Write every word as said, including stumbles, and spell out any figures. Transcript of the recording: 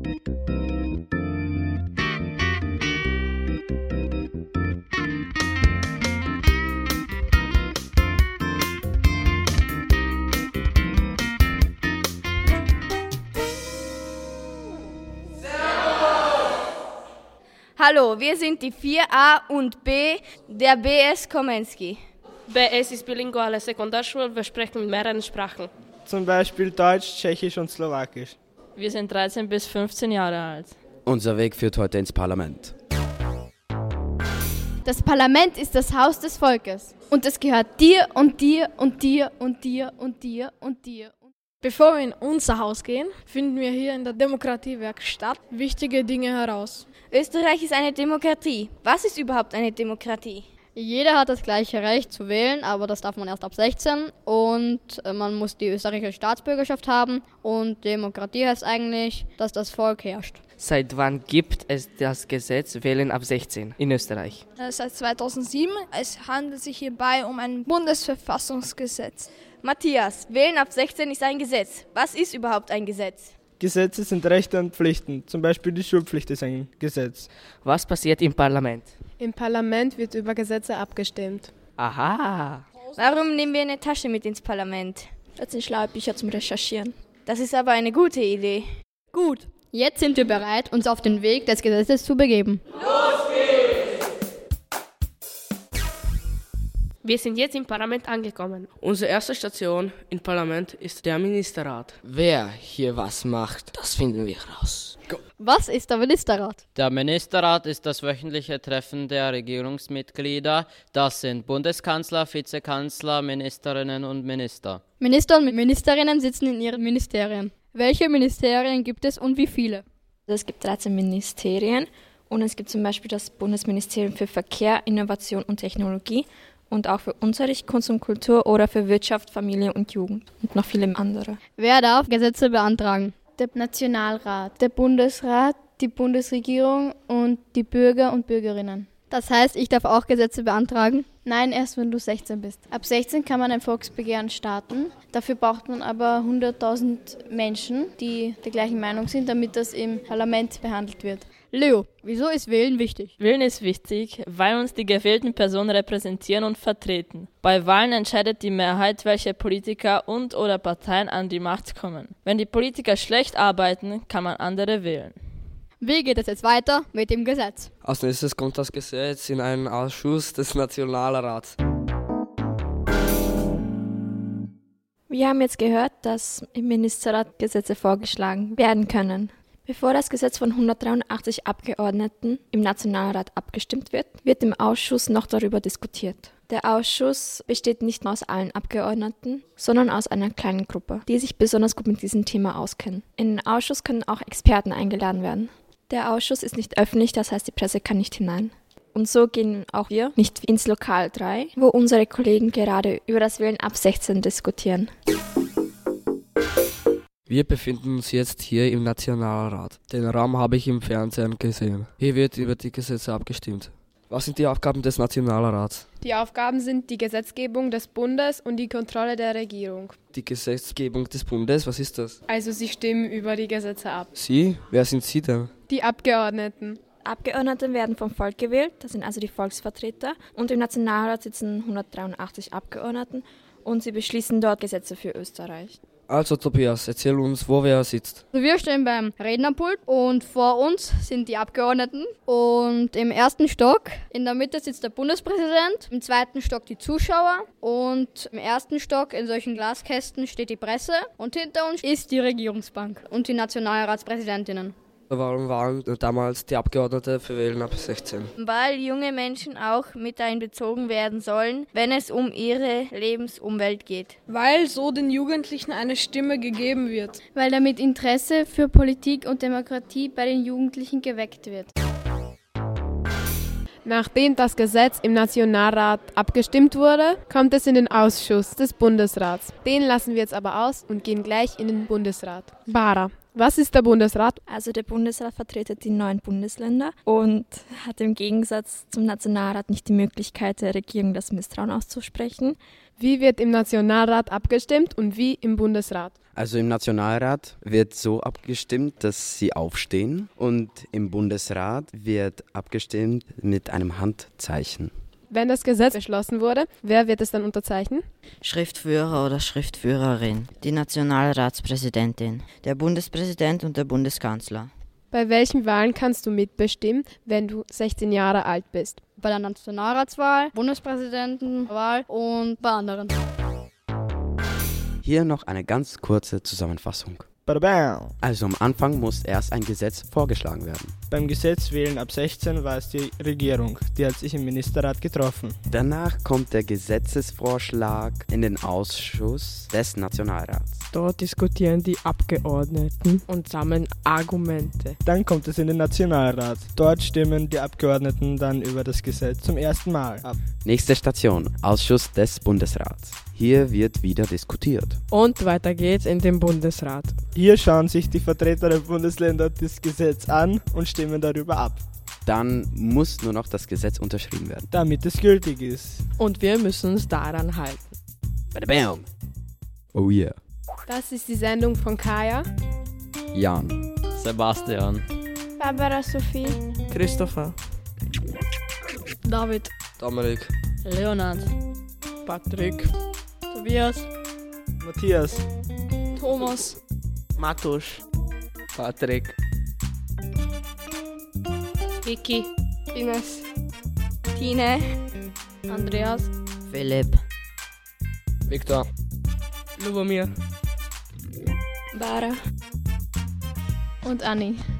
Hallo, wir sind die vier a und B der B S Komensky. B S ist bilinguale Sekundarschule, wir sprechen mit mehreren Sprachen. Zum Beispiel Deutsch, Tschechisch und Slowakisch. Wir sind dreizehn bis fünfzehn Jahre alt. Unser Weg führt heute ins Parlament. Das Parlament ist das Haus des Volkes. Und es gehört dir und dir und dir und dir und dir und dir. Bevor wir in unser Haus gehen, finden wir hier in der Demokratiewerkstatt wichtige Dinge heraus. Österreich ist eine Demokratie. Was ist überhaupt eine Demokratie? Jeder hat das gleiche Recht zu wählen, aber das darf man erst ab sechzehn. Und man muss die österreichische Staatsbürgerschaft haben. Und Demokratie heißt eigentlich, dass das Volk herrscht. Seit wann gibt es das Gesetz Wählen ab sechzehn in Österreich? Seit zweitausendsieben. Es handelt sich hierbei um ein Bundesverfassungsgesetz. Matthias, Wählen ab sechzehn ist ein Gesetz. Was ist überhaupt ein Gesetz? Gesetze sind Rechte und Pflichten. Zum Beispiel die Schulpflicht ist ein Gesetz. Was passiert im Parlament? Im Parlament wird über Gesetze abgestimmt. Aha. Warum nehmen wir eine Tasche mit ins Parlament? Das sind schlaue Bücher zum Recherchieren. Das ist aber eine gute Idee. Gut, jetzt sind wir bereit, uns auf den Weg des Gesetzes zu begeben. Los geht's! Wir sind jetzt im Parlament angekommen. Unsere erste Station im Parlament ist der Ministerrat. Wer hier was macht, das finden wir raus. Go. Was ist der Ministerrat? Der Ministerrat ist das wöchentliche Treffen der Regierungsmitglieder. Das sind Bundeskanzler, Vizekanzler, Ministerinnen und Minister. Minister und Ministerinnen sitzen in ihren Ministerien. Welche Ministerien gibt es und wie viele? Es gibt dreizehn Ministerien und es gibt zum Beispiel das Bundesministerium für Verkehr, Innovation und Technologie. Und auch für Unterricht, Kunst und Kultur oder für Wirtschaft, Familie und Jugend und noch viele andere. Wer darf Gesetze beantragen? Der Nationalrat, der Bundesrat, die Bundesregierung und die Bürger und Bürgerinnen. Das heißt, ich darf auch Gesetze beantragen? Nein, erst wenn du sechzehn bist. Ab sechzehn kann man ein Volksbegehren starten. Dafür braucht man aber hunderttausend Menschen, die der gleichen Meinung sind, damit das im Parlament behandelt wird. Leo, wieso ist Wählen wichtig? Wählen ist wichtig, weil uns die gewählten Personen repräsentieren und vertreten. Bei Wahlen entscheidet die Mehrheit, welche Politiker und oder Parteien an die Macht kommen. Wenn die Politiker schlecht arbeiten, kann man andere wählen. Wie geht es jetzt weiter mit dem Gesetz? Als nächstes kommt das Gesetz in einen Ausschuss des Nationalrats. Wir haben jetzt gehört, dass im Ministerrat Gesetze vorgeschlagen werden können. Bevor das Gesetz von hundertdreiundachtzig Abgeordneten im Nationalrat abgestimmt wird, wird im Ausschuss noch darüber diskutiert. Der Ausschuss besteht nicht nur aus allen Abgeordneten, sondern aus einer kleinen Gruppe, die sich besonders gut mit diesem Thema auskennen. In den Ausschuss können auch Experten eingeladen werden. Der Ausschuss ist nicht öffentlich, das heißt, die Presse kann nicht hinein. Und so gehen auch wir nicht ins Lokal drei, wo unsere Kollegen gerade über das Wählen ab sechzehn diskutieren. Wir befinden uns jetzt hier im Nationalrat. Den Raum habe ich im Fernsehen gesehen. Hier wird über die Gesetze abgestimmt. Was sind die Aufgaben des Nationalrats? Die Aufgaben sind die Gesetzgebung des Bundes und die Kontrolle der Regierung. Die Gesetzgebung des Bundes, was ist das? Also sie stimmen über die Gesetze ab. Sie? Wer sind Sie denn? Die Abgeordneten. Abgeordnete werden vom Volk gewählt, das sind also die Volksvertreter. Und im Nationalrat sitzen hundertdreiundachtzig Abgeordneten und sie beschließen dort Gesetze für Österreich. Also Tobias, erzähl uns, wo wer sitzt. Wir stehen beim Rednerpult und vor uns sind die Abgeordneten. Und im ersten Stock, in der Mitte sitzt der Bundespräsident, im zweiten Stock die Zuschauer und im ersten Stock in solchen Glaskästen steht die Presse und hinter uns ist die Regierungsbank und die Nationalratspräsidentinnen. Warum waren damals die Abgeordneten für Wählen ab sechzehn? Weil junge Menschen auch mit einbezogen werden sollen, wenn es um ihre Lebensumwelt geht. Weil so den Jugendlichen eine Stimme gegeben wird. Weil damit Interesse für Politik und Demokratie bei den Jugendlichen geweckt wird. Nachdem das Gesetz im Nationalrat abgestimmt wurde, kommt es in den Ausschuss des Bundesrats. Den lassen wir jetzt aber aus und gehen gleich in den Bundesrat. Bara, Was ist der Bundesrat? Also der Bundesrat vertritt die neuen Bundesländer und hat im Gegensatz zum Nationalrat nicht die Möglichkeit, der Regierung das Misstrauen auszusprechen. Wie wird im Nationalrat abgestimmt und wie im Bundesrat? Also im Nationalrat wird so abgestimmt, dass sie aufstehen und im Bundesrat wird abgestimmt mit einem Handzeichen. Wenn das Gesetz beschlossen wurde, wer wird es dann unterzeichnen? Schriftführer oder Schriftführerin, die Nationalratspräsidentin, der Bundespräsident und der Bundeskanzler. Bei welchen Wahlen kannst du mitbestimmen, wenn du sechzehn Jahre alt bist? Bei der Nationalratswahl, Bundespräsidentenwahl und bei anderen. Hier noch eine ganz kurze Zusammenfassung. Badabam. Also am Anfang muss erst ein Gesetz vorgeschlagen werden. Beim Gesetz wählen ab sechzehn war es die Regierung, die hat sich im Ministerrat getroffen. Danach kommt der Gesetzesvorschlag in den Ausschuss des Nationalrats. Dort diskutieren die Abgeordneten und sammeln Argumente. Dann kommt es in den Nationalrat. Dort stimmen die Abgeordneten dann über das Gesetz zum ersten Mal ab. Nächste Station, Ausschuss des Bundesrats. Hier wird wieder diskutiert. Und weiter geht's in den Bundesrat. Hier schauen sich die Vertreter der Bundesländer das Gesetz an und stimmen darüber ab. Dann muss nur noch das Gesetz unterschrieben werden, damit es gültig ist. Und wir müssen uns daran halten. Badabam. Oh yeah. Das ist die Sendung von Kaya, Jan, Sebastian, Barbara Sophie, Christopher, David, Dominik, Leonard, Patrick, Tobias, Matthias, Thomas, Matusz, Patrick, Vicky, Ines, Tine, Andreas, Philipp, Viktor, Lubomir, Bara und Anni.